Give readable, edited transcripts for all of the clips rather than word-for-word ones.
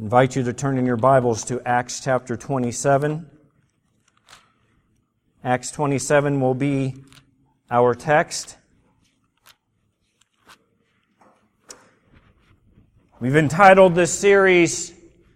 I invite you to turn in your Bibles to Acts chapter 27. Acts 27 will be our text. We've entitled this series,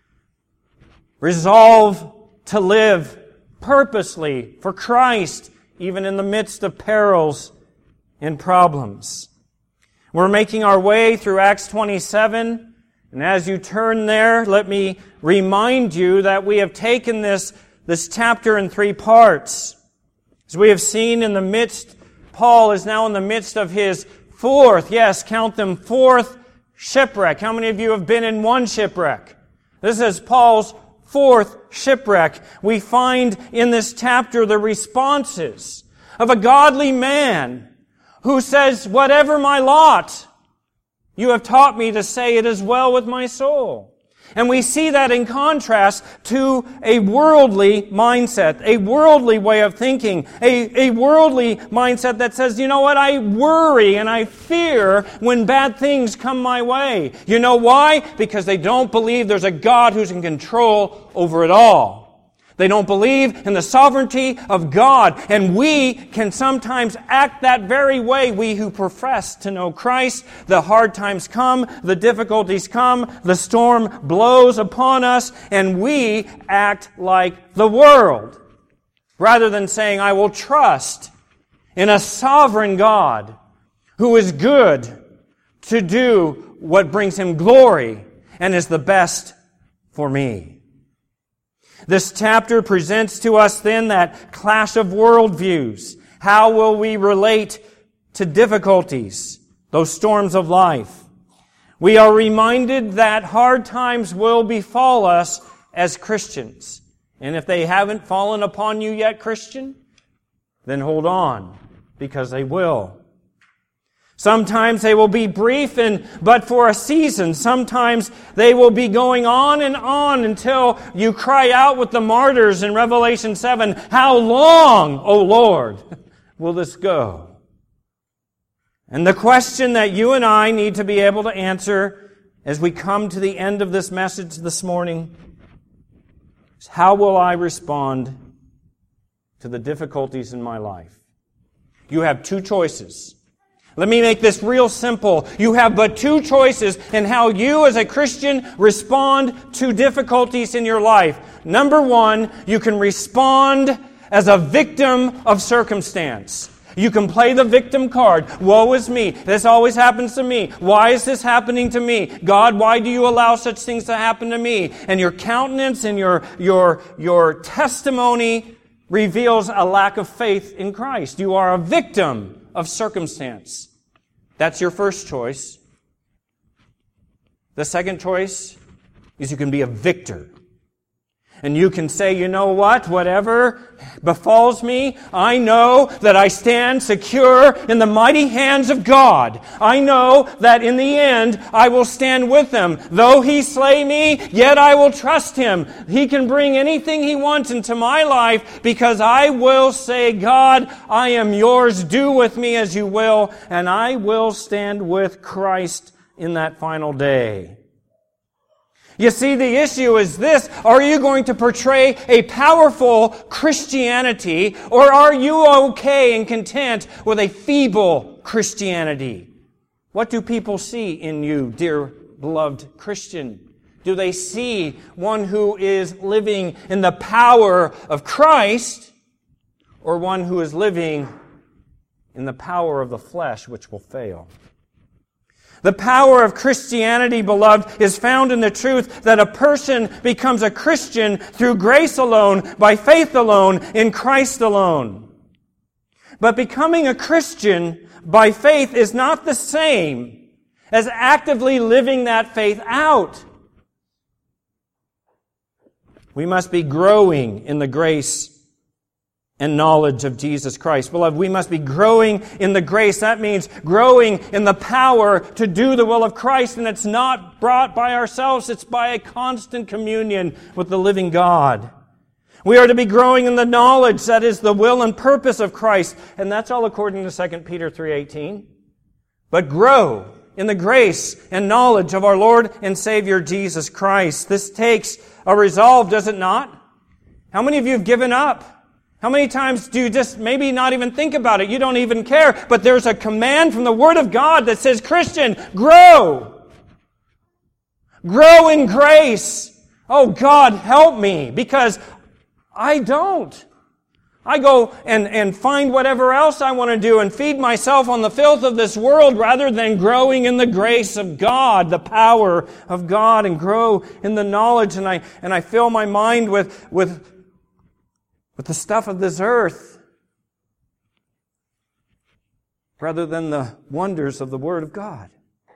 Resolve to Live Purposely for Christ, even in the midst of perils and problems. We're making our way through Acts 27. And as you turn there, let me remind you that we have taken this chapter in three parts. As we have seen in the midst, Paul is now in the midst of his fourth shipwreck. How many of you have been in one shipwreck? This is Paul's fourth shipwreck. We find in this chapter the responses of a godly man who says, "Whatever my lot, you have taught me to say it is well with my soul." And we see that in contrast to a worldly mindset, a worldly way of thinking, a worldly mindset that says, you know what, I worry and I fear when bad things come my way. You know why? Because they don't believe there's a God who's in control over it all. They don't believe in the sovereignty of God. And we can sometimes act that very way, we who profess to know Christ. The hard times come, the difficulties come, the storm blows upon us, and we act like the world. Rather than saying, I will trust in a sovereign God who is good to do what brings Him glory and is the best for me. This chapter presents to us then that clash of worldviews. How will we relate to difficulties, those storms of life? We are reminded that hard times will befall us as Christians. And if they haven't fallen upon you yet, Christian, then hold on, because they will. Sometimes they will be brief but for a season. Sometimes they will be going on and on until you cry out with the martyrs in Revelation 7, "How long, O Lord, will this go?" And the question that you and I need to be able to answer as we come to the end of this message this morning is, how will I respond to the difficulties in my life? You have two choices. Let me make this real simple. You have but two choices in how you as a Christian respond to difficulties in your life. Number one, you can respond as a victim of circumstance. You can play the victim card. Woe is me. This always happens to me. Why is this happening to me? God, why do you allow such things to happen to me? And your countenance and your testimony reveals a lack of faith in Christ. You are a victim of circumstance. That's your first choice. The second choice is you can be a victor. And you can say, you know what? Whatever befalls me, I know that I stand secure in the mighty hands of God. I know that in the end, I will stand with Him. Though He slay me, yet I will trust Him. He can bring anything He wants into my life because I will say, God, I am yours. Do with me as you will. And I will stand with Christ in that final day. You see, the issue is this: are you going to portray a powerful Christianity, or are you okay and content with a feeble Christianity? What do people see in you, dear beloved Christian? Do they see one who is living in the power of Christ, or one who is living in the power of the flesh, which will fail? The power of Christianity, beloved, is found in the truth that a person becomes a Christian through grace alone, by faith alone, in Christ alone. But becoming a Christian by faith is not the same as actively living that faith out. We must be growing in the grace and knowledge of Jesus Christ. Beloved, we must be growing in the grace. That means growing in the power to do the will of Christ, and it's not brought by ourselves. It's by a constant communion with the living God. We are to be growing in the knowledge, that is the will and purpose of Christ, and that's all according to 2 Peter 3:18. But grow in the grace and knowledge of our Lord and Savior Jesus Christ. This takes a resolve, does it not? How many of you have given up? How many times do you just maybe not even think about it? You don't even care. But there's a command from the Word of God that says, Christian, grow. Grow in grace. Oh, God, help me, because I don't. I go and find whatever else I want to do and feed myself on the filth of this world rather than growing in the grace of God, the power of God, and grow in the knowledge. And I fill my mind with the stuff of this earth rather than the wonders of the Word of God.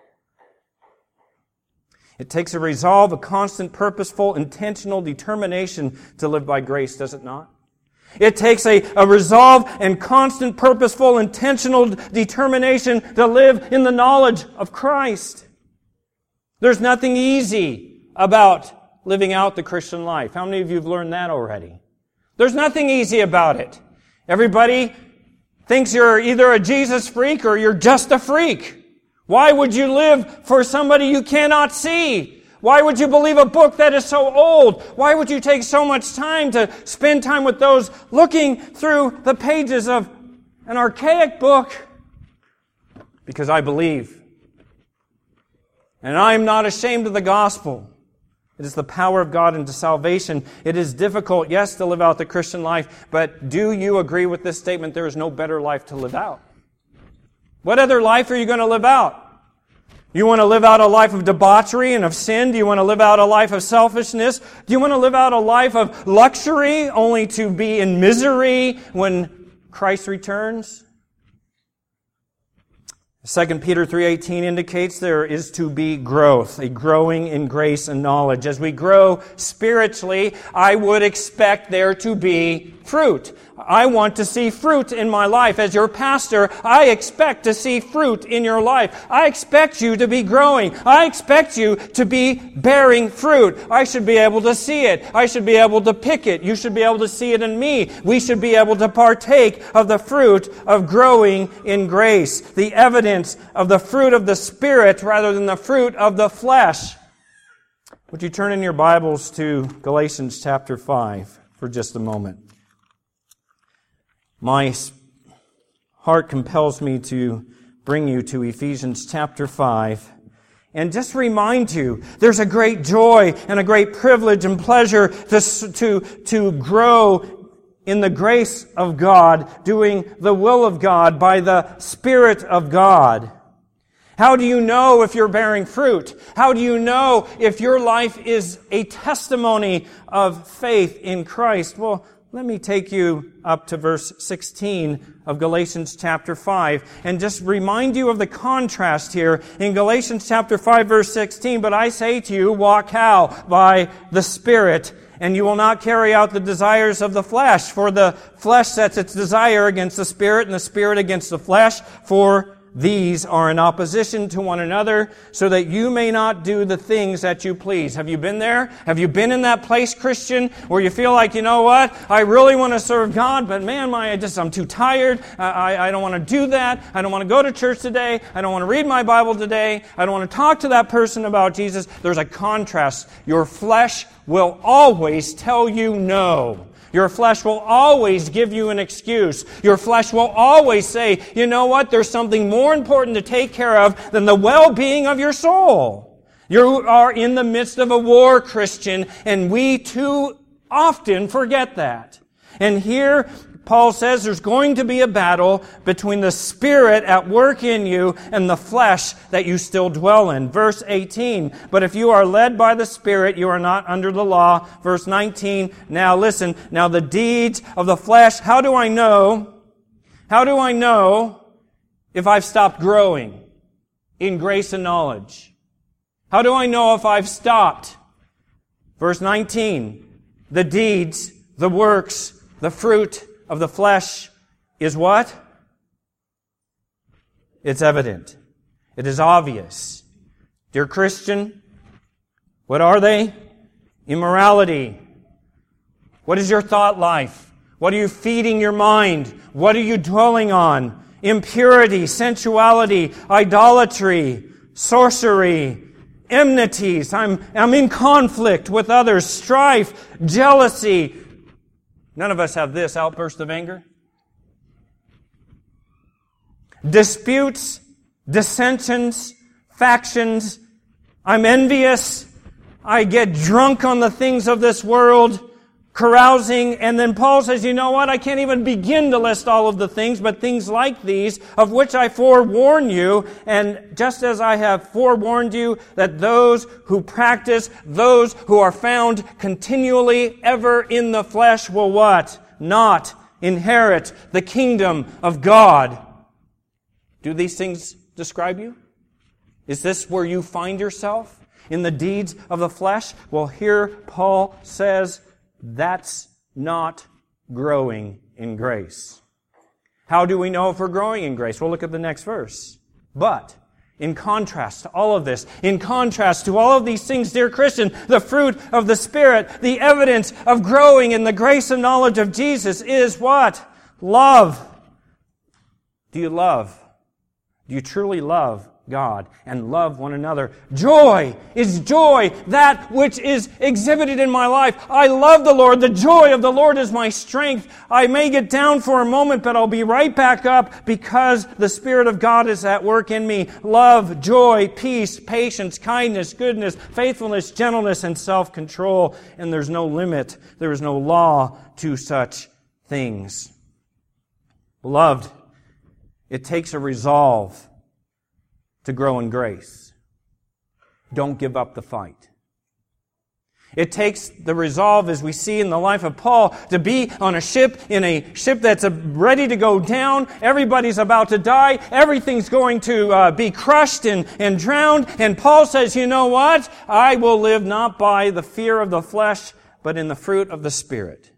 It takes a resolve, a constant, purposeful, intentional determination to live by grace, does it not? It takes a resolve and constant, purposeful, intentional determination to live in the knowledge of Christ. There's nothing easy about living out the Christian life. How many of you have learned that already? There's nothing easy about it. Everybody thinks you're either a Jesus freak or you're just a freak. Why would you live for somebody you cannot see? Why would you believe a book that is so old? Why would you take so much time to spend time with those looking through the pages of an archaic book? Because I believe. And I am not ashamed of the gospel. It is the power of God into salvation. It is difficult, yes, to live out the Christian life, but do you agree with this statement? There is no better life to live out. What other life are you going to live out? You want to live out a life of debauchery and of sin? Do you want to live out a life of selfishness? Do you want to live out a life of luxury only to be in misery when Christ returns? 2 Peter 3:18 indicates there is to be growth, a growing in grace and knowledge. As we grow spiritually, I would expect there to be fruit. I want to see fruit in my life. As your pastor, I expect to see fruit in your life. I expect you to be growing. I expect you to be bearing fruit. I should be able to see it. I should be able to pick it. You should be able to see it in me. We should be able to partake of the fruit of growing in grace. The evidence of the fruit of the Spirit rather than the fruit of the flesh. Would you turn in your Bibles to Galatians chapter 5 for just a moment? My heart compels me to bring you to Ephesians chapter 5 and just remind you there's a great joy and a great privilege and pleasure to grow in the grace of God, doing the will of God by the Spirit of God. How do you know if you're bearing fruit? How do you know if your life is a testimony of faith in Christ? Well, let me take you up to verse 16 of Galatians chapter 5 and just remind you of the contrast here in Galatians chapter 5 verse 16. But I say to you, walk how? By the Spirit, and you will not carry out the desires of the flesh. For the flesh sets its desire against the Spirit, and the Spirit against the flesh. For these are in opposition to one another, so that you may not do the things that you please. Have you been there? Have you been in that place, Christian, where you feel like, you know what? I really want to serve God, but man, I'm too tired. I don't want to do that. I don't want to go to church today. I don't want to read my Bible today. I don't want to talk to that person about Jesus. There's a contrast. Your flesh will always tell you no. Your flesh will always give you an excuse. Your flesh will always say, you know what, there's something more important to take care of than the well-being of your soul. You are in the midst of a war, Christian, and we too often forget that. And here, Paul says there's going to be a battle between the Spirit at work in you and the flesh that you still dwell in. Verse 18, but if you are led by the Spirit, you are not under the law. Verse 19, now listen, now the deeds of the flesh, how do I know if I've stopped growing in grace and knowledge? How do I know if I've stopped? Verse 19, the deeds, the works, the fruit of the flesh is what? It's evident. It is obvious. Dear Christian, what are they? Immorality. What is your thought life? What are you feeding your mind? What are you dwelling on? Impurity, sensuality, idolatry, sorcery, enmities. I'm in conflict with others, strife, jealousy. None of us have this outburst of anger. Disputes, dissensions, factions. I'm envious. I get drunk on the things of this world, carousing. And then Paul says, you know what? I can't even begin to list all of the things, but things like these, of which I forewarn you. And just as I have forewarned you, that those who practice, those who are found continually ever in the flesh will what? Not inherit the kingdom of God. Do these things describe you? Is this where you find yourself? In the deeds of the flesh? Well, here Paul says that's not growing in grace. How do we know if we're growing in grace? Well, look at the next verse. But, in contrast to all of this, in contrast to all of these things, dear Christian, the fruit of the Spirit, the evidence of growing in the grace and knowledge of Jesus is what? Love. Do you love? Do you truly love God and love one another? Joy is joy, that which is exhibited in my life. I love the Lord. The joy of the Lord is my strength. I may get down for a moment, but I'll be right back up because the Spirit of God is at work in me. Love, joy, peace, patience, kindness, goodness, faithfulness, gentleness, and self-control. And there's no limit. There is no law to such things. Beloved, it takes a resolve to grow in grace. Don't give up the fight. It takes the resolve, as we see in the life of Paul, to be on a ship, in a ship that's ready to go down. Everybody's about to die. Everything's going to be crushed and drowned. And Paul says, you know what? I will live not by the fear of the flesh, but in the fruit of the Spirit.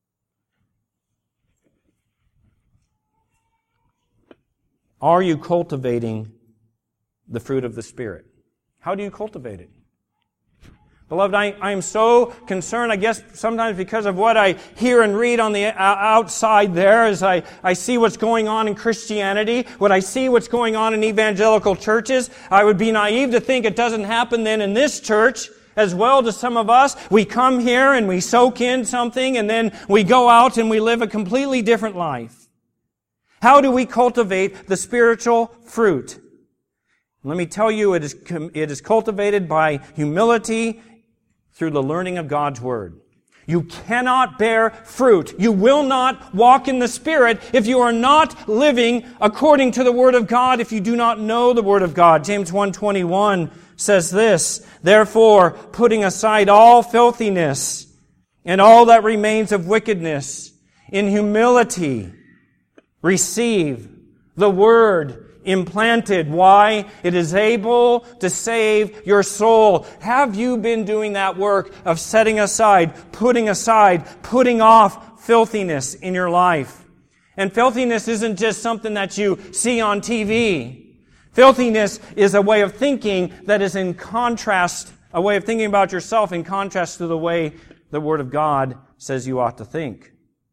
Are you cultivating the fruit of the Spirit? How do you cultivate it? Beloved, I am so concerned, I guess sometimes because of what I hear and read on the outside there, as I see what's going on in Christianity, what I see what's going on in evangelical churches. I would be naive to think it doesn't happen then in this church as well to some of us. We come here and we soak in something and then we go out and we live a completely different life. How do we cultivate the spiritual fruit? Let me tell you, it is cultivated by humility through the learning of God's Word. You cannot bear fruit. You will not walk in the Spirit if you are not living according to the Word of God, if you do not know the Word of God. James 1:21 says this, therefore, putting aside all filthiness and all that remains of wickedness, in humility, receive the Word implanted. Why? It is able to save your soul. Have you been doing that work of setting aside, putting off filthiness in your life? And filthiness isn't just something that you see on TV. Filthiness is a way of thinking that is in contrast, a way of thinking about yourself in contrast to the way the Word of God says you ought to think.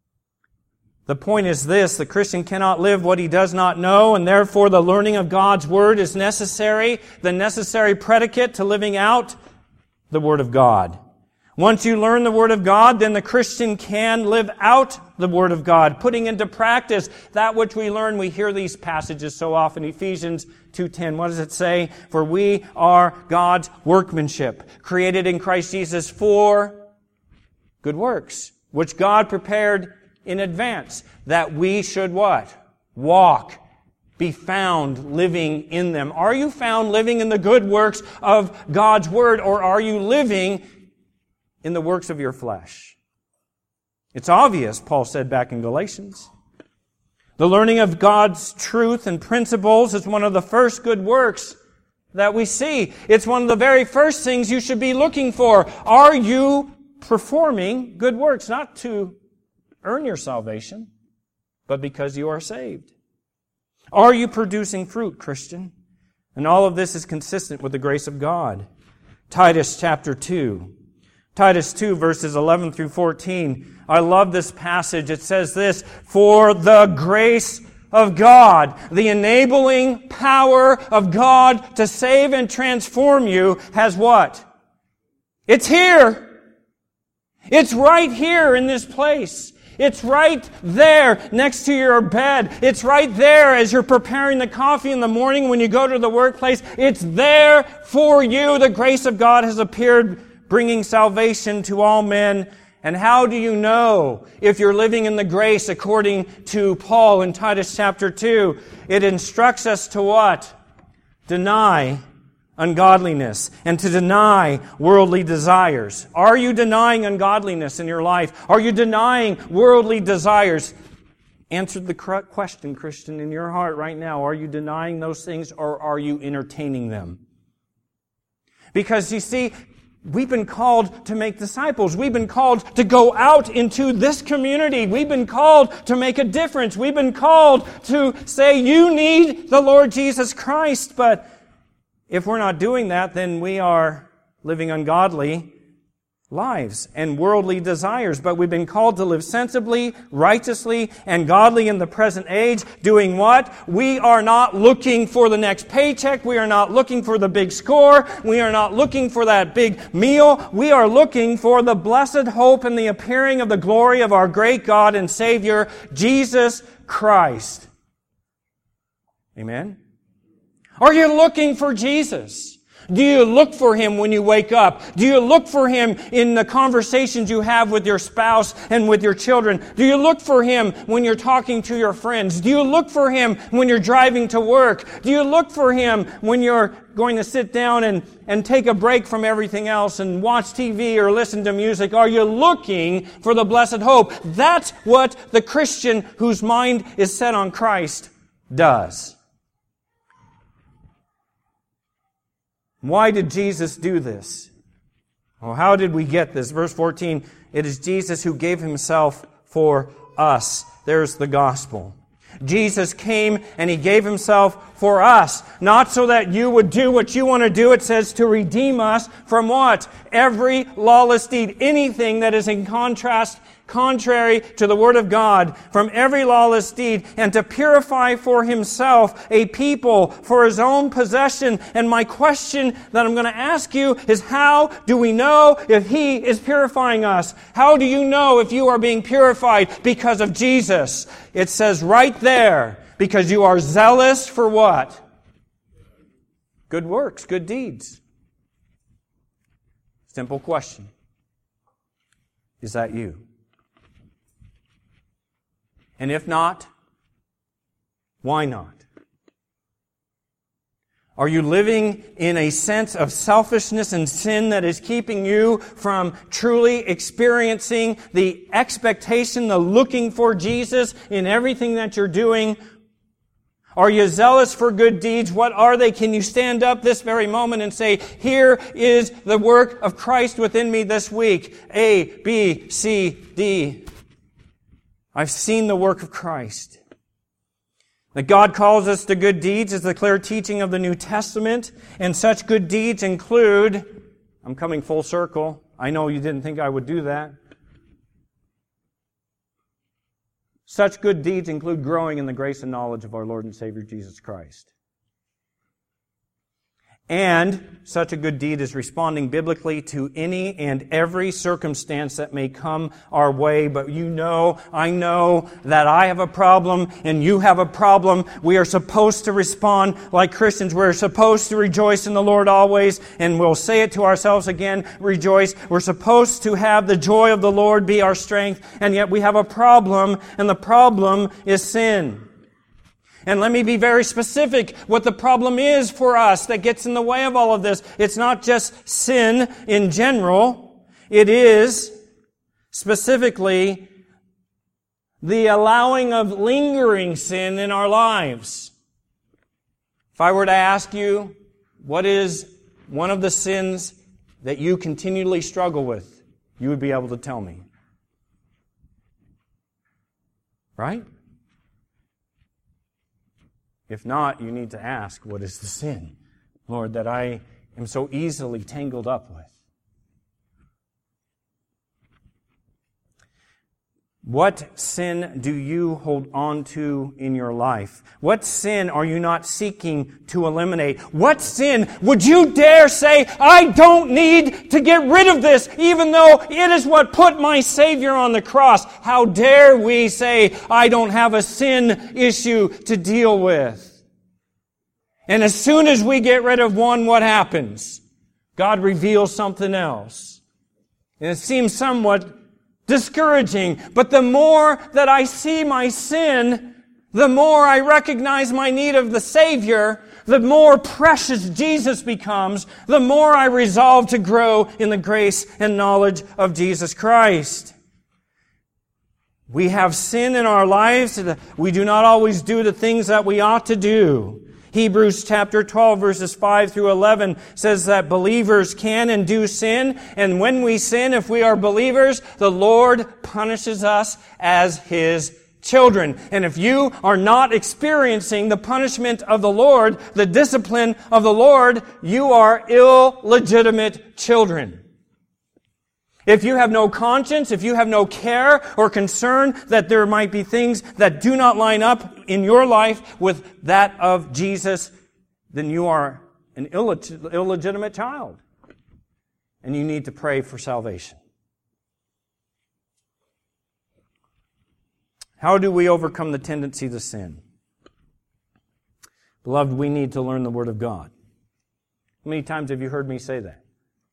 The point is this, the Christian cannot live what he does not know, and therefore the learning of God's Word is necessary, the necessary predicate to living out the Word of God. Once you learn the Word of God, then the Christian can live out the Word of God, putting into practice that which we learn. We hear these passages so often. Ephesians 2:10, what does it say? For we are God's workmanship, created in Christ Jesus for good works, which God prepared in advance, that we should what? Walk, be found living in them. Are you found living in the good works of God's Word, or are you living in the works of your flesh? It's obvious, Paul said back in Galatians. The learning of God's truth and principles is one of the first good works that we see. It's one of the very first things you should be looking for. Are you performing good works? Not to earn your salvation, but because you are saved. Are you producing fruit, Christian? And all of this is consistent with the grace of God. Titus chapter 2. Titus 2 verses 11 through 14. I love this passage. It says this, for the grace of God, the enabling power of God to save and transform you has what? It's here. It's right here in this place. It's right there next to your bed. It's right there as you're preparing the coffee in the morning when you go to the workplace. It's there for you. The grace of God has appeared, bringing salvation to all men. And how do you know if you're living in the grace according to Paul in Titus chapter 2? It instructs us to what? Deny ungodliness and to deny worldly desires. Are you denying ungodliness in your life? Are you denying worldly desires? Answer the question, Christian, in your heart right now. Are you denying those things or are you entertaining them? Because you see, we've been called to make disciples. We've been called to go out into this community. We've been called to make a difference. We've been called to say, you need the Lord Jesus Christ. But if we're not doing that, then we are living ungodly lives and worldly desires. But we've been called to live sensibly, righteously, and godly in the present age. Doing what? We are not looking for the next paycheck. We are not looking for the big score. We are not looking for that big meal. We are looking for the blessed hope and the appearing of the glory of our great God and Savior, Jesus Christ. Amen? Are you looking for Jesus? Do you look for Him when you wake up? Do you look for Him in the conversations you have with your spouse and with your children? Do you look for Him when you're talking to your friends? Do you look for Him when you're driving to work? Do you look for Him when you're going to sit down and take a break from everything else and watch TV or listen to music? Are you looking for the blessed hope? That's what the Christian whose mind is set on Christ does. Why did Jesus do this? Well, how did we get this? Verse 14, it is Jesus who gave Himself for us. There's the gospel. Jesus came and He gave Himself for us. Not so that you would do what you want to do. It says to redeem us from what? Every lawless deed. Anything that is in contrary to the Word of God, from every lawless deed, and to purify for Himself a people for His own possession. And my question that I'm going to ask you is, how do we know if He is purifying us? How do you know if you are being purified? Because of Jesus. It says right there, because you are zealous for what? Good works, good deeds. Simple question. Is that you? And if not, why not? Are you living in a sense of selfishness and sin that is keeping you from truly experiencing the expectation, the looking for Jesus in everything that you're doing? Are you zealous for good deeds? What are they? Can you stand up this very moment and say, here is the work of Christ within me this week? A, B, C, D. I've seen the work of Christ. That God calls us to good deeds is the clear teaching of the New Testament, and such good deeds include, I'm coming full circle. I know you didn't think I would do that. Such good deeds include growing in the grace and knowledge of our Lord and Savior Jesus Christ. And such a good deed is responding biblically to any and every circumstance that may come our way. But you know, I know that I have a problem and you have a problem. We are supposed to respond like Christians. We're supposed to rejoice in the Lord always. And we'll say it to ourselves again, rejoice. We're supposed to have the joy of the Lord be our strength. And yet we have a problem, and the problem is sin. And let me be very specific what the problem is for us that gets in the way of all of this. It's not just sin in general. It is specifically the allowing of lingering sin in our lives. If I were to ask you, what is one of the sins that you continually struggle with, you would be able to tell me. Right? If not, you need to ask, what is the sin, Lord, that I am so easily tangled up with? What sin do you hold on to in your life? What sin are you not seeking to eliminate? What sin would you dare say, I don't need to get rid of this, even though it is what put my Savior on the cross? How dare we say, I don't have a sin issue to deal with? And as soon as we get rid of one, what happens? God reveals something else. And it seems somewhat discouraging, but the more that I see my sin, the more I recognize my need of the Savior, the more precious Jesus becomes, the more I resolve to grow in the grace and knowledge of Jesus Christ. We have sin in our lives. We do not always do the things that we ought to do. Hebrews chapter 12 verses 5 through 11 says that believers can and do sin, and when we sin, if we are believers, the Lord punishes us as His children. And if you are not experiencing the punishment of the Lord, the discipline of the Lord, you are illegitimate children. If you have no conscience, if you have no care or concern that there might be things that do not line up in your life with that of Jesus, then you are an illegitimate child. And you need to pray for salvation. How do we overcome the tendency to sin? Beloved, we need to learn the Word of God. How many times have you heard me say that?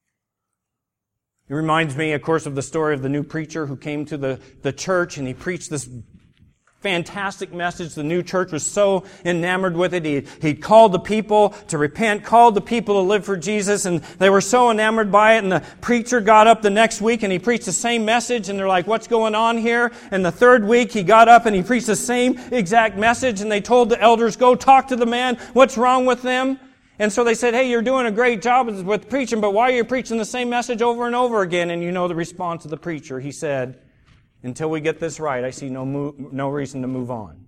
It reminds me, of course, of the story of the new preacher who came to the church and he preached this fantastic message. The new church was so enamored with it. He called the people to repent, called the people to live for Jesus, and they were so enamored by it. And the preacher got up the next week and he preached the same message, and they're like, what's going on here? And the third week he got up and he preached the same exact message, and they told the elders, go talk to the man, what's wrong with them? And so they said, hey, you're doing a great job with preaching, but why are you preaching the same message over and over again? And you know the response of the preacher. He said, until we get this right, I see no reason to move on.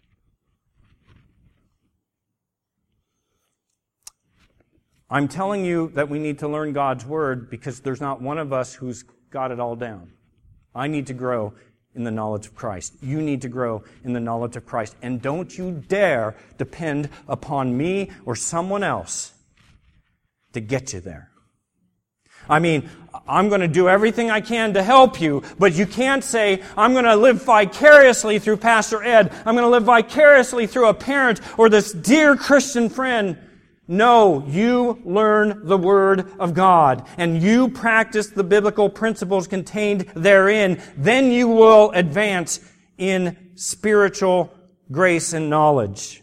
I'm telling you that we need to learn God's Word because there's not one of us who's got it all down. I need to grow in the knowledge of Christ. You need to grow in the knowledge of Christ. And don't you dare depend upon me or someone else to get you there. I mean, I'm going to do everything I can to help you, but you can't say, I'm going to live vicariously through Pastor Ed. I'm going to live vicariously through a parent or this dear Christian friend. No, you learn the Word of God and you practice the biblical principles contained therein. Then you will advance in spiritual grace and knowledge.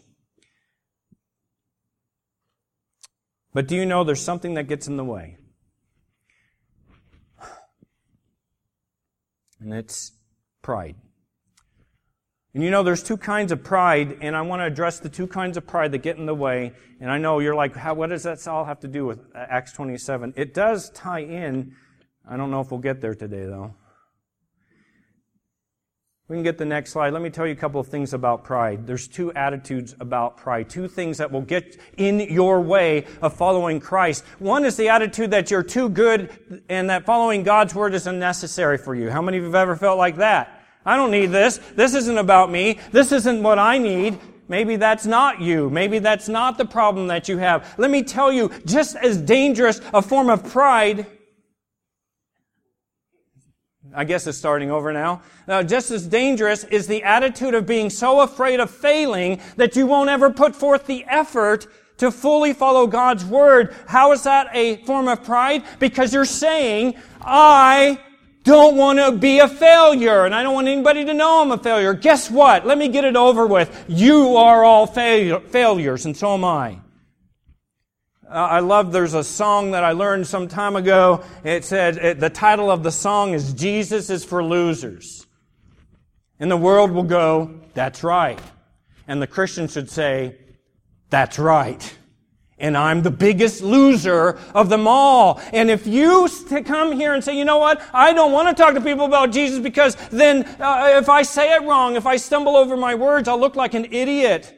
But do you know there's something that gets in the way? And it's pride. And you know, there's two kinds of pride, and I want to address the two kinds of pride that get in the way. And I know you're like, what does that all have to do with Acts 27? It does tie in. I don't know if we'll get there today, though. We can get the next slide. Let me tell you a couple of things about pride. There's two attitudes about pride. Two things that will get in your way of following Christ. One is the attitude that you're too good and that following God's Word is unnecessary for you. How many of you have ever felt like that? I don't need this. This isn't about me. This isn't what I need. Maybe that's not you. Maybe that's not the problem that you have. Let me tell you, just as dangerous a form of pride, I guess it's starting over now. Just as dangerous is the attitude of being so afraid of failing that you won't ever put forth the effort to fully follow God's Word. How is that a form of pride? Because you're saying, I don't want to be a failure, and I don't want anybody to know I'm a failure. Guess what? Let me get it over with. You are all failures, and so am I. I love, there's a song that I learned some time ago. It said, the title of the song is Jesus is for Losers. And the world will go, that's right. And the Christian should say, that's right. And I'm the biggest loser of them all. And if you come here and say, you know what, I don't want to talk to people about Jesus because then if I say it wrong, if I stumble over my words, I'll look like an idiot.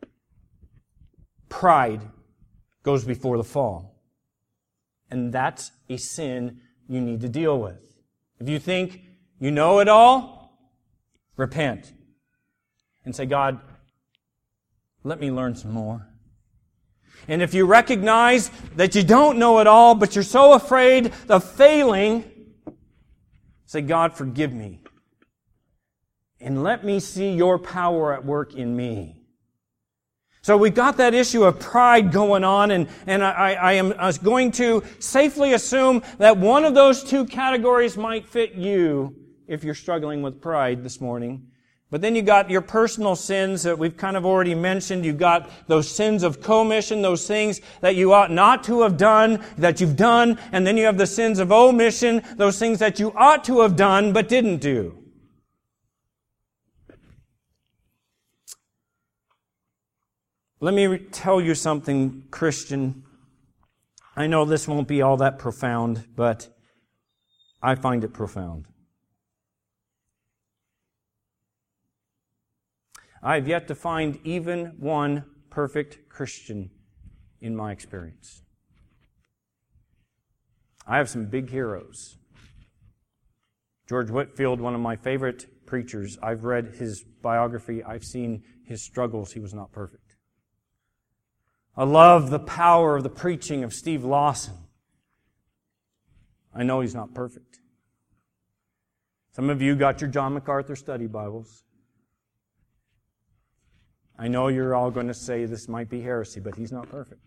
Pride goes before the fall. And that's a sin you need to deal with. If you think you know it all, Repent. And say, God, let me learn some more. And if you recognize that you don't know it all, but you're so afraid of failing, say, God, forgive me. And let me see your power at work in me. So we've got that issue of pride going on, and I am going to safely assume that one of those two categories might fit you if you're struggling with pride this morning. But then you got your personal sins that we've kind of already mentioned. You've got those sins of commission, those things that you ought not to have done, that you've done. And then you have the sins of omission, those things that you ought to have done but didn't do. Let me tell you something, Christian. I know this won't be all that profound, but I find it profound. I have yet to find even one perfect Christian in my experience. I have some big heroes. George Whitefield, one of my favorite preachers, I've read his biography. I've seen his struggles. He was not perfect. I love the power of the preaching of Steve Lawson. I know he's not perfect. Some of you got your John MacArthur study Bibles. I know you're all going to say this might be heresy, but he's not perfect.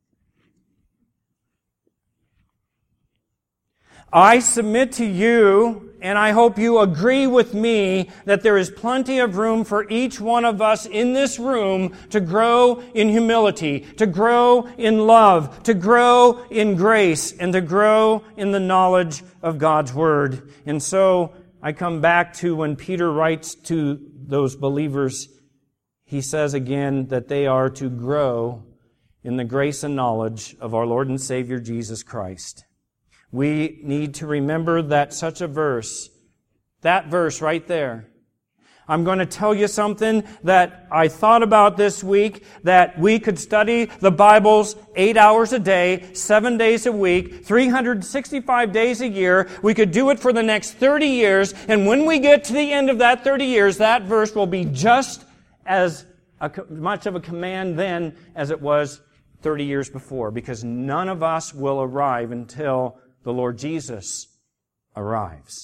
I submit to you, and I hope you agree with me, that there is plenty of room for each one of us in this room to grow in humility, to grow in love, to grow in grace, and to grow in the knowledge of God's Word. And so I come back to when Peter writes to those believers, he says again that they are to grow in the grace and knowledge of our Lord and Savior Jesus Christ. We need to remember that such a verse, that verse right there. I'm going to tell you something that I thought about this week, that we could study the Bibles 8 hours a day, 7 days a week, 365 days a year. We could do it for the next 30 years, and when we get to the end of that 30 years, that verse will be just as much of a command then as it was 30 years before, because none of us will arrive until the Lord Jesus arrives.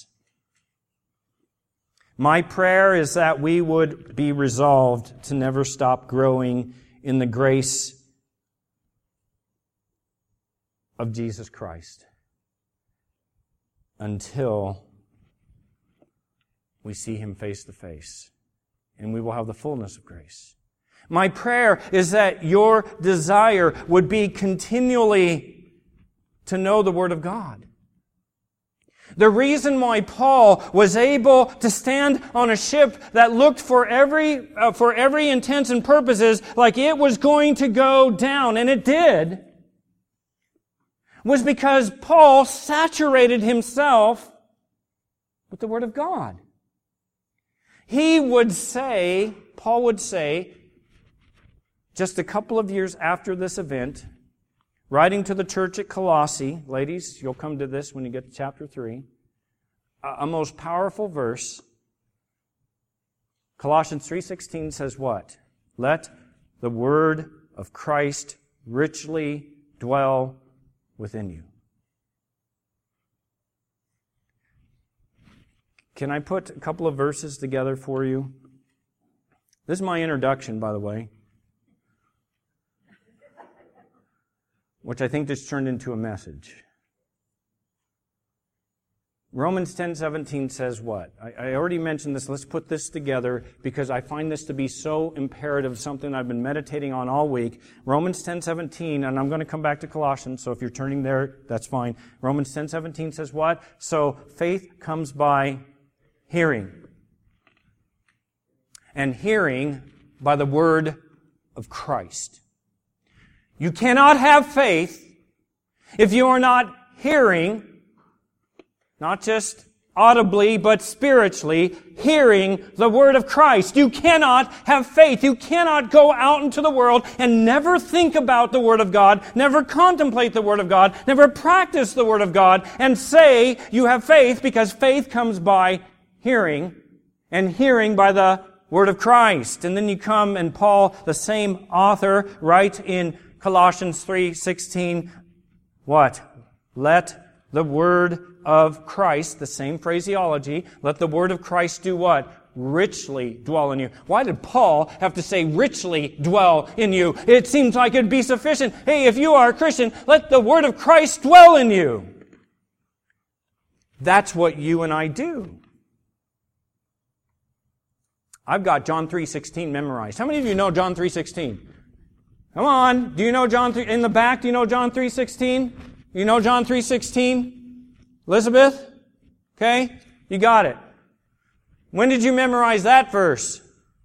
My prayer is that we would be resolved to never stop growing in the grace of Jesus Christ until we see Him face to face, and we will have the fullness of grace. My prayer is that your desire would be continually to know the Word of God. The reason why Paul was able to stand on a ship that looked for every intents and purposes like it was going to go down, and it did, was because Paul saturated himself with the Word of God. Paul would say, just a couple of years after this event, writing to the church at Colossae, ladies, you'll come to this when you get to chapter 3, a most powerful verse. Colossians 3:16 says what? Let the word of Christ richly dwell within you. Can I put a couple of verses together for you? This is my introduction, by the way, which I think just turned into a message. Romans 10:17 says what? I already mentioned this. Let's put this together because I find this to be so imperative, something I've been meditating on all week. Romans 10:17, and I'm going to come back to Colossians, so if you're turning there, that's fine. Romans 10:17 says what? So faith comes by hearing. And hearing by the word of Christ. You cannot have faith if you are not hearing, not just audibly, but spiritually, hearing the Word of Christ. You cannot have faith. You cannot go out into the world and never think about the Word of God, never contemplate the Word of God, never practice the Word of God, and say you have faith, because faith comes by hearing, and hearing by the word of Christ. And then you come, and Paul, the same author, writes in Colossians 3:16, what? Let the word of Christ, the same phraseology, let the word of Christ do what? Richly dwell in you. Why did Paul have to say richly dwell in you? It seems like it'd be sufficient. Hey, if you are a Christian, let the word of Christ dwell in you. That's what you and I do. I've got John 3:16 memorized. How many of you know John 3:16? Come on. Do you know John 3? In the back, do you know John 3:16? You know John 3:16? Elizabeth? Okay? You got it. When did you memorize that verse?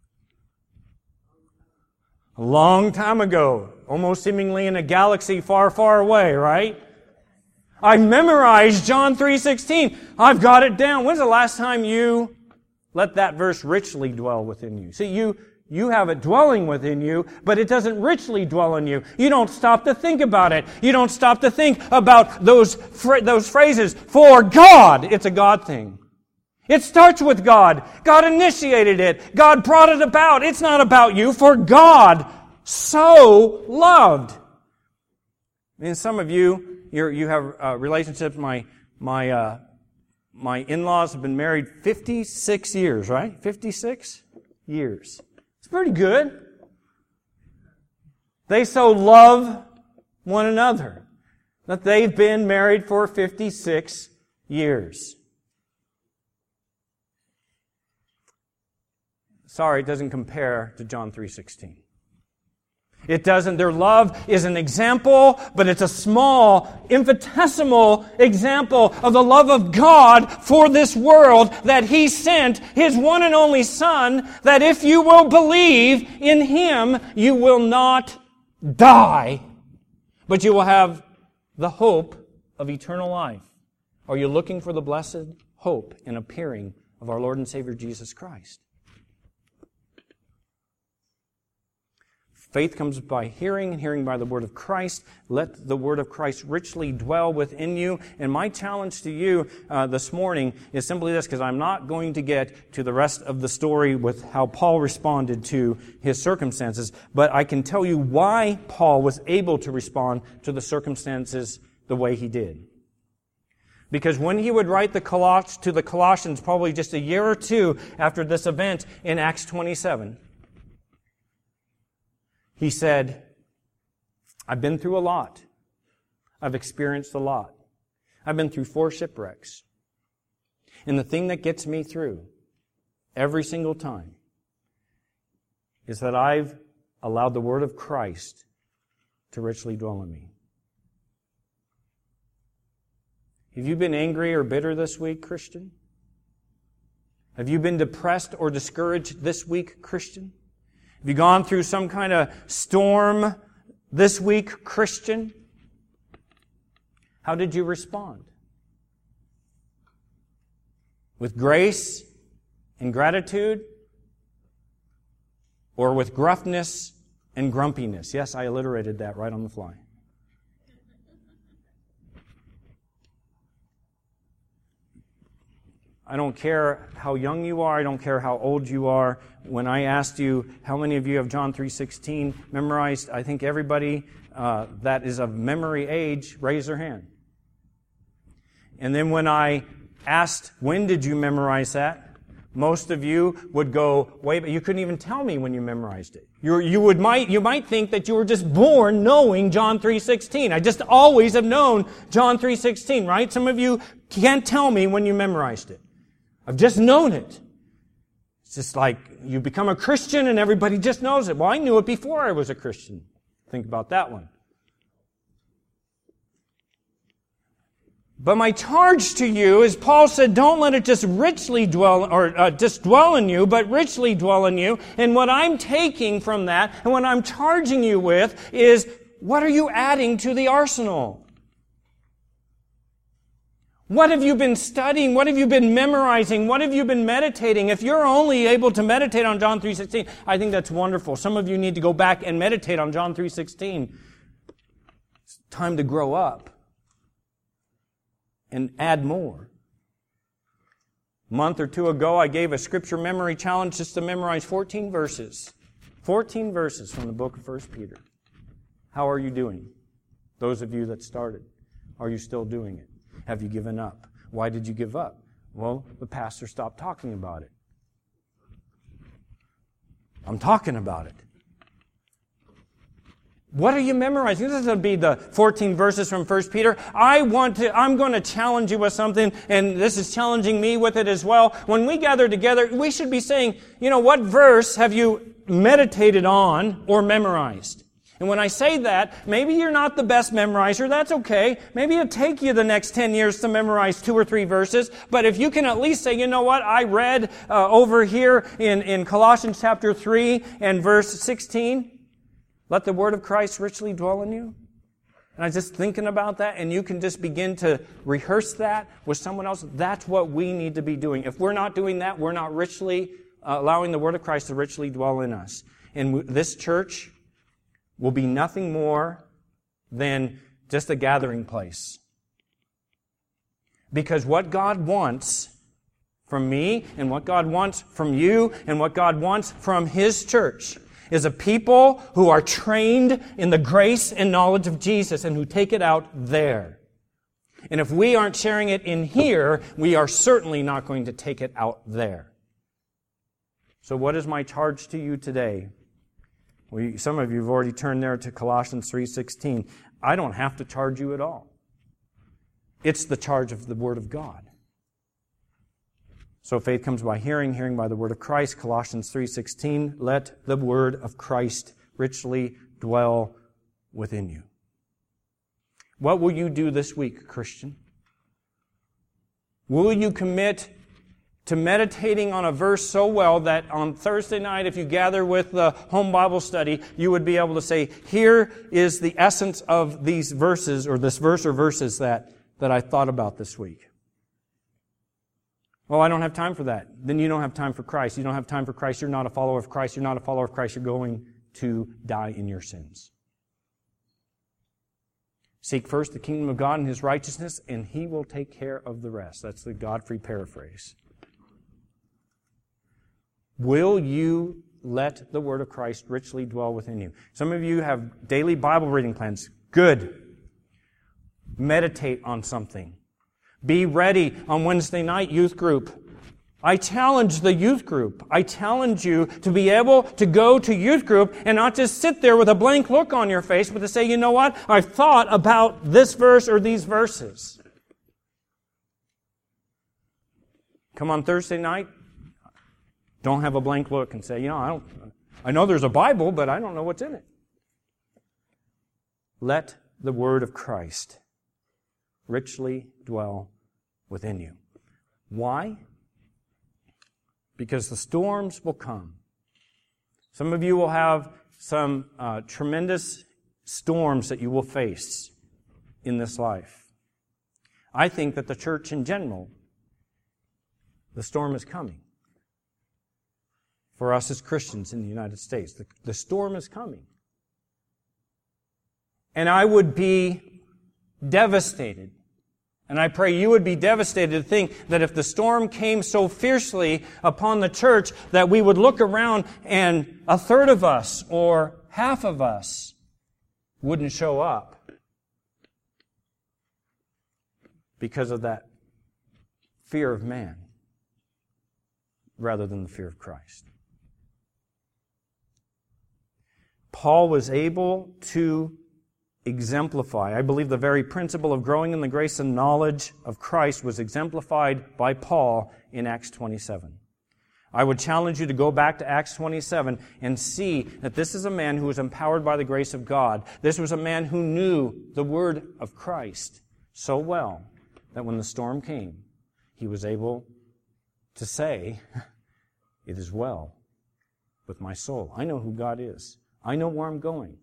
A long time ago. Almost seemingly in a galaxy far, far away, right? I memorized John 3:16. I've got it down. When's the last time you let that verse richly dwell within you? See, you have it dwelling within you, but it doesn't richly dwell in you. You don't stop to think about it. You don't stop to think about those phrases. For God. It's a God thing. It starts with God. God initiated it. God brought it about. It's not about you. For God so loved. And some of you have relationships. My in-laws have been married 56 years, right? 56 years. It's pretty good. They so love one another that they've been married for 56 years. Sorry, it doesn't compare to John 3:16. It doesn't. Their love is an example, but it's a small, infinitesimal example of the love of God for this world, that He sent His one and only Son, that if you will believe in Him, you will not die, but you will have the hope of eternal life. Are you looking for the blessed hope and appearing of our Lord and Savior Jesus Christ? Faith comes by hearing, and hearing by the word of Christ. Let the word of Christ richly dwell within you. And my challenge to you this morning is simply this, because I'm not going to get to the rest of the story with how Paul responded to his circumstances, but I can tell you why Paul was able to respond to the circumstances the way he did. Because when he would write to the Colossians, probably just a year or two after this event in Acts 27, he said, I've been through a lot. I've experienced a lot. I've been through 4 shipwrecks. And the thing that gets me through every single time is that I've allowed the word of Christ to richly dwell in me. Have you been angry or bitter this week, Christian? Have you been depressed or discouraged this week, Christian? Have you gone through some kind of storm this week, Christian? How did you respond? With grace and gratitude? Or with gruffness and grumpiness? Yes, I alliterated that right on the fly. I don't care how young you are. I don't care how old you are. When I asked you how many of you have John 3:16 memorized, I think everybody that is of memory age raised their hand. And then when I asked, when did you memorize that? Most of you would go, wait, but you couldn't even tell me when you memorized it. You might think that you were just born knowing John 3:16. I just always have known John 3:16, right? Some of you can't tell me when you memorized it. I've just known it. It's just like you become a Christian and everybody just knows it. Well, I knew it before I was a Christian. Think about that one. But my charge to you is, Paul said, don't let it just richly dwell, or just dwell in you, but richly dwell in you. And what I'm taking from that, and what I'm charging you with, is what are you adding to the arsenal? What have you been studying? What have you been memorizing? What have you been meditating? If you're only able to meditate on John 3:16, I think that's wonderful. Some of you need to go back and meditate on John 3:16. It's time to grow up and add more. A month or two ago, I gave a scripture memory challenge just to memorize 14 verses. 14 verses from the book of 1 Peter. How are you doing? Those of you that started, are you still doing it? Have you given up? Why did you give up? Well, the pastor stopped talking about it. I'm talking about it. What are you memorizing? This is going to be the 14 verses from 1 Peter. I'm going to challenge you with something, and this is challenging me with it as well. When we gather together, we should be saying, what verse have you meditated on or memorized? And when I say that, maybe you're not the best memorizer. That's okay. Maybe it'll take you the next 10 years to memorize 2 or 3 verses. But if you can at least say, I read over here in Colossians chapter 3 and verse 16, let the word of Christ richly dwell in you. And I was just thinking about that, and you can just begin to rehearse that with someone else. That's what we need to be doing. If we're not doing that, we're not richly allowing the word of Christ to richly dwell in us. And this church will be nothing more than just a gathering place. Because what God wants from me, and what God wants from you, and what God wants from His church is a people who are trained in the grace and knowledge of Jesus and who take it out there. And if we aren't sharing it in here, we are certainly not going to take it out there. So what is my charge to you today? Some of you have already turned there to Colossians 3:16. I don't have to charge you at all. It's the charge of the Word of God. So faith comes by hearing, hearing by the Word of Christ. Colossians 3:16, let the Word of Christ richly dwell within you. What will you do this week, Christian? Will you commit to meditating on a verse so well that on Thursday night, if you gather with the home Bible study, you would be able to say, here is the essence of these verses, or this verse or verses that I thought about this week. Well, I don't have time for that. Then you don't have time for Christ. You don't have time for Christ. You're not a follower of Christ. You're not a follower of Christ. You're going to die in your sins. Seek first the kingdom of God and His righteousness, and He will take care of the rest. That's the Godfrey paraphrase. Will you let the Word of Christ richly dwell within you? Some of you have daily Bible reading plans. Good. Meditate on something. Be ready on Wednesday night youth group. I challenge the youth group. I challenge you to be able to go to youth group and not just sit there with a blank look on your face, but to say, you know what? I've thought about this verse or these verses. Come on Thursday night. Don't have a blank look and say, I know there's a Bible, but I don't know what's in it. Let the Word of Christ richly dwell within you. Why? Because the storms will come. Some of you will have some tremendous storms that you will face in this life. I think that the church in general, the storm is coming. For us as Christians in the United States, the storm is coming. And I would be devastated. And I pray you would be devastated to think that if the storm came so fiercely upon the church that we would look around and a third of us or half of us wouldn't show up because of that fear of man rather than the fear of Christ. Paul was able to exemplify. I believe the very principle of growing in the grace and knowledge of Christ was exemplified by Paul in Acts 27. I would challenge you to go back to Acts 27 and see that this is a man who was empowered by the grace of God. This was a man who knew the word of Christ so well that when the storm came, he was able to say, "It is well with my soul." I know who God is. I know where I'm going.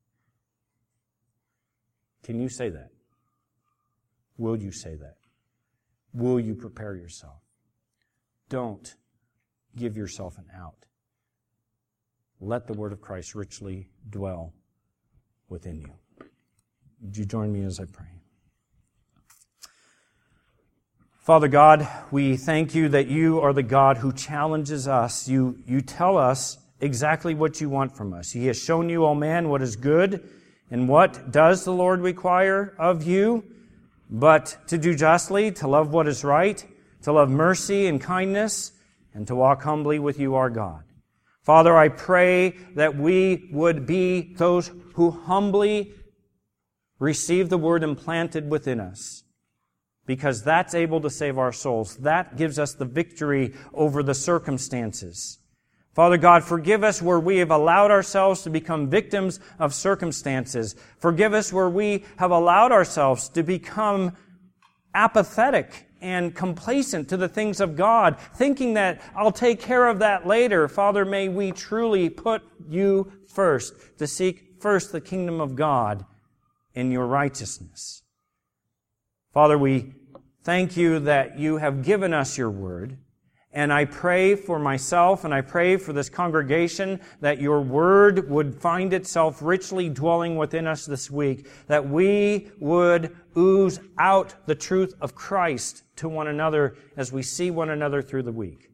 Can you say that? Will you say that? Will you prepare yourself? Don't give yourself an out. Let the word of Christ richly dwell within you. Would you join me as I pray? Father God, we thank you that you are the God who challenges us. You tell us exactly what you want from us. He has shown you, O man, what is good, and what does the Lord require of you? But to do justly, to love what is right, to love mercy and kindness, and to walk humbly with you, our God. Father, I pray that we would be those who humbly receive the word implanted within us, because that's able to save our souls. That gives us the victory over the circumstances. Father God, forgive us where we have allowed ourselves to become victims of circumstances. Forgive us where we have allowed ourselves to become apathetic and complacent to the things of God, thinking that I'll take care of that later. Father, may we truly put you first, to seek first the kingdom of God in your righteousness. Father, we thank you that you have given us your word, and I pray for myself and I pray for this congregation that your word would find itself richly dwelling within us this week, that we would ooze out the truth of Christ to one another as we see one another through the week.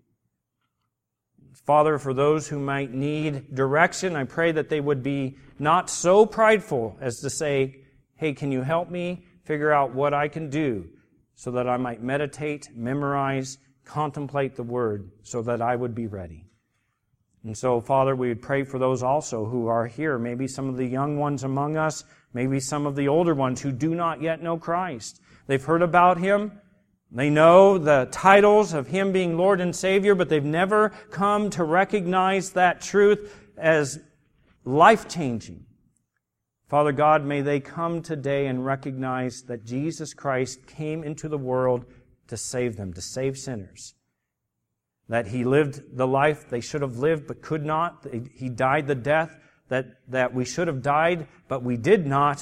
Father, for those who might need direction, I pray that they would be not so prideful as to say, hey, can you help me figure out what I can do so that I might meditate, memorize, contemplate the Word so that I would be ready. And so, Father, we would pray for those also who are here, maybe some of the young ones among us, maybe some of the older ones who do not yet know Christ. They've heard about Him. They know the titles of Him being Lord and Savior, but they've never come to recognize that truth as life-changing. Father God, may they come today and recognize that Jesus Christ came into the world to save them, to save sinners. That He lived the life they should have lived but could not. He died the death that we should have died but we did not.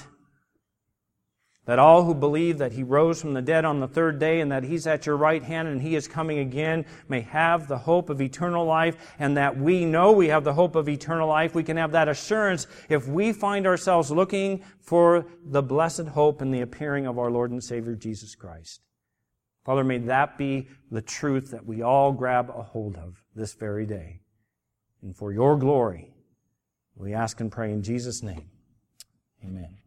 That all who believe that He rose from the dead on the third day and that He's at your right hand and He is coming again may have the hope of eternal life, and that we know we have the hope of eternal life. We can have that assurance if we find ourselves looking for the blessed hope in the appearing of our Lord and Savior Jesus Christ. Father, may that be the truth that we all grab a hold of this very day. And for your glory, we ask and pray in Jesus' name. Amen.